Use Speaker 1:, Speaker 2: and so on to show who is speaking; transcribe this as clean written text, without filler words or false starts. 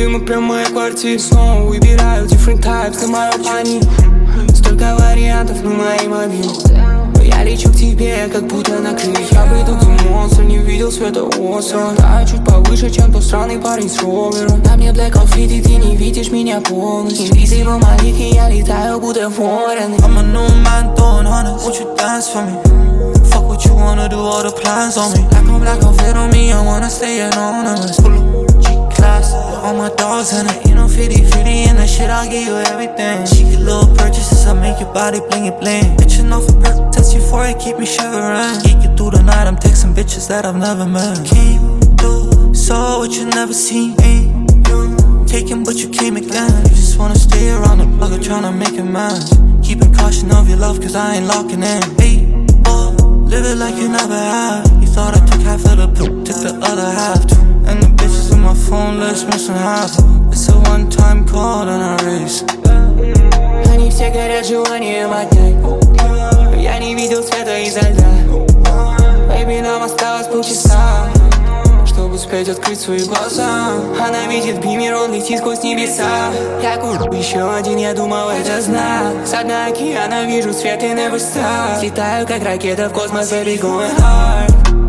Speaker 1: дыма прям в моей квартире. Снова выбираю different types, ты моё пани. Столько вариантов на моей мобиле, но я лечу к тебе, как будто на крыльях. Я приду, ты монстр, не видел света острова. Да, чуть повыше, чем тот странный парень с ровером. На мне blackout fit, и ты не видишь меня полностью. Invisible Malik, и я летаю, будто ворон.
Speaker 2: I'm a new man throwing hundreds, won't you dance for me? Fuck what you wanna do, all the plans on me. Black on fit on me, I wanna stay anonymous. G-class, all my dogs in it. You know 50-50 and that shit, I'll give you everything. She get little purchases, I make your body bling it bling. Bitchin' off a perk, test euphoria, keep me shivering. Geek it through the night, I'm texting bitches that I've never met. Came through, saw what you never seen. Ain't you taken, but you came again. You just wanna stay around the block, tryna make it mine. Keeping caution of your love, cause I ain't locking in. Hey, oh, live it like you never have. You thought I took half of the poop, took the other half too. And the bitches on my phone list missing half. It's a one-time call and I race.
Speaker 1: Они все горят желанием отнять, но я не видел света изо льда. Baby, нам осталось полчаса, чтобы успеть открыть свои глаза. Она видит бимер, он летит сквозь небеса. Я курю еще один, я думал, это знак. С дна океана вижу свет и never stop. Летаю, как ракета в космос, baby, going hard.